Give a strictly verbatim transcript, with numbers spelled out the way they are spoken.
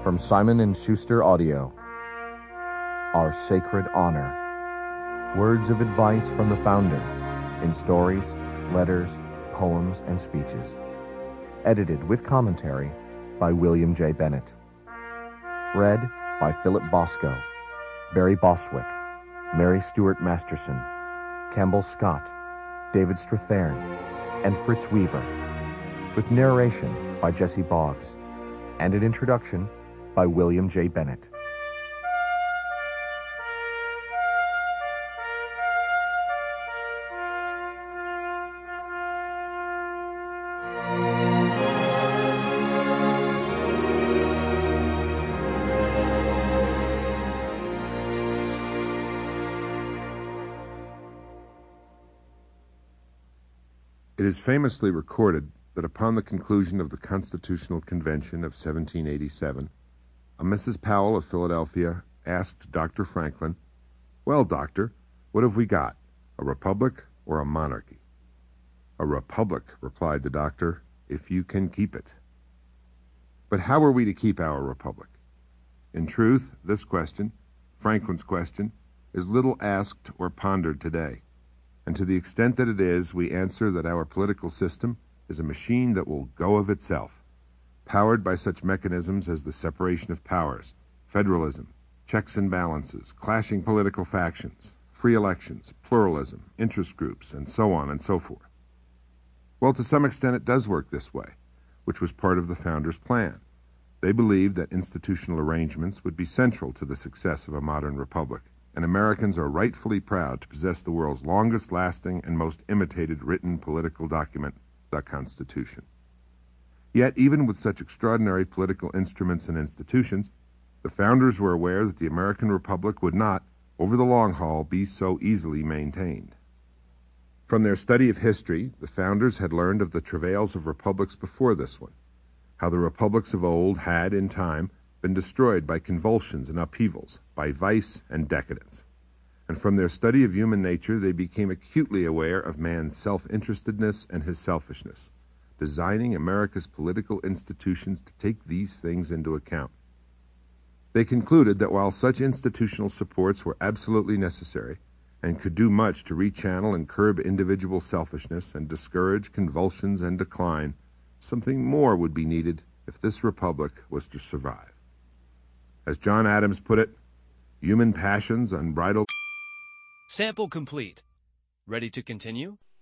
From Simon and Schuster Audio, Our Sacred Honor. Words of advice from the founders in stories, letters, poems, and speeches. Edited with commentary by William J. Bennett. Read by Philip Bosco, Barry Bostwick, Mary Stuart Masterson, Campbell Scott, David Strathern, and Fritz Weaver, with narration by Jesse Boggs, and an introduction by William J. Bennett. It is famously recorded that upon the conclusion of the Constitutional Convention of seventeen eighty-seven, a Missus Powell of Philadelphia asked Doctor Franklin, "Well, doctor, what have we got, a republic or a monarchy?" "A republic," replied the doctor, "if you can keep it." But how are we to keep our republic? In truth, this question, Franklin's question, is little asked or pondered today. And to the extent that it is, we answer that our political system is a machine that will go of itself, powered by such mechanisms as the separation of powers, federalism, checks and balances, clashing political factions, free elections, pluralism, interest groups, and so on and so forth. Well, to some extent it does work this way, which was part of the founders' plan. They believed that institutional arrangements would be central to the success of a modern republic, and Americans are rightfully proud to possess the world's longest-lasting and most imitated written political document, the Constitution. Yet, even with such extraordinary political instruments and institutions, the founders were aware that the American Republic would not, over the long haul, be so easily maintained. From their study of history, the founders had learned of the travails of republics before this one, how the republics of old had, in time, been destroyed by convulsions and upheavals, by vice and decadence. And from their study of human nature, they became acutely aware of man's self-interestedness and his selfishness, designing America's political institutions to take these things into account. They concluded that while such institutional supports were absolutely necessary and could do much to rechannel and curb individual selfishness and discourage convulsions and decline, something more would be needed if this republic was to survive. As John Adams put it, human passions unbridled. Sample complete. Ready to continue?